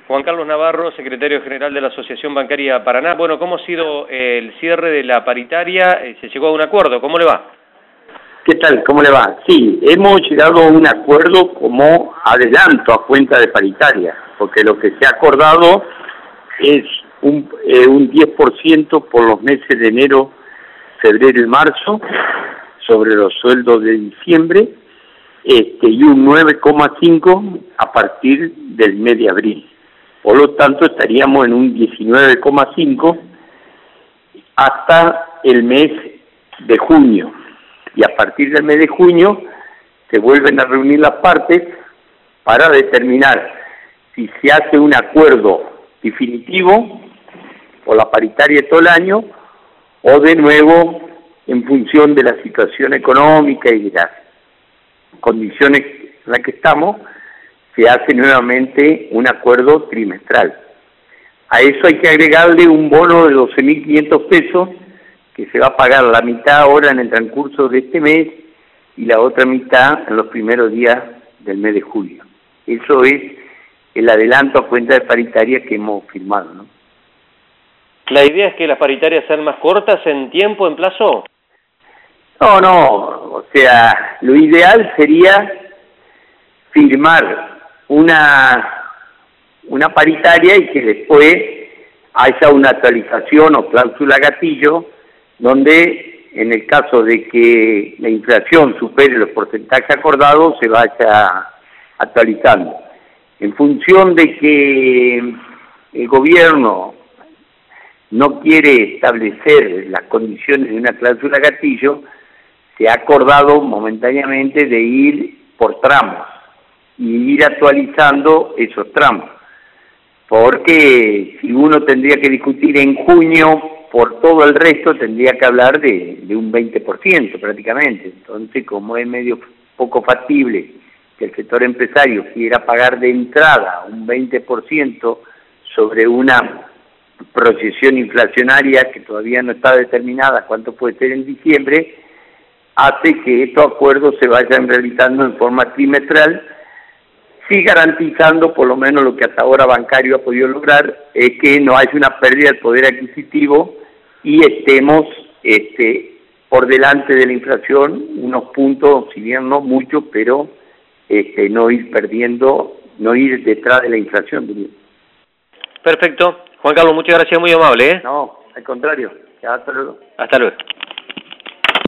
Juan Carlos Navarro, secretario general de la Asociación Bancaria Paraná. Bueno, ¿cómo ha sido el cierre de la paritaria? ¿Se llegó a un acuerdo? ¿Cómo le va? ¿Qué tal? ¿Cómo le va? Sí, hemos llegado a un acuerdo como adelanto a cuenta de paritaria, porque lo que se ha acordado es un 10% por los meses de enero, febrero y marzo sobre los sueldos de diciembre, y un 9,5 a partir del mes de abril. Por lo tanto, estaríamos en un 19,5 hasta el mes de junio. Y a partir del mes de junio se vuelven a reunir las partes para determinar si se hace un acuerdo definitivo por la paritaria de todo el año o de nuevo en función de la situación económica y de las condiciones en las que estamos, se hace nuevamente un acuerdo trimestral. A eso hay que agregarle un bono de 12.500 pesos que se va a pagar la mitad ahora en el transcurso de este mes y la otra mitad en los primeros días del mes de julio. Eso es el adelanto a cuenta de paritaria que hemos firmado, ¿no? ¿La idea es que las paritarias sean más cortas en tiempo, en plazo? No, o sea, lo ideal sería firmar una paritaria y que después haya una actualización o cláusula gatillo donde en el caso de que la inflación supere los porcentajes acordados se vaya actualizando. En función de que el gobierno no quiere establecer las condiciones de una cláusula gatillo, se ha acordado momentáneamente de ir por tramos y ir actualizando esos tramos, porque si uno tendría que discutir en junio por todo el resto, tendría que hablar de un 20% prácticamente. Entonces, como es medio poco factible que el sector empresario quiera pagar de entrada un 20% sobre una proyección inflacionaria que todavía no está determinada cuánto puede ser en diciembre, hace que estos acuerdos se vayan realizando en forma trimestral, sí garantizando por lo menos lo que hasta ahora Bancario ha podido lograr, es que no haya una pérdida del poder adquisitivo y estemos por delante de la inflación unos puntos, si bien no mucho, pero no ir perdiendo, no ir detrás de la inflación. Perfecto. Juan Carlos, muchas gracias, muy amable, ¿eh? No, al contrario. Hasta luego. Hasta luego.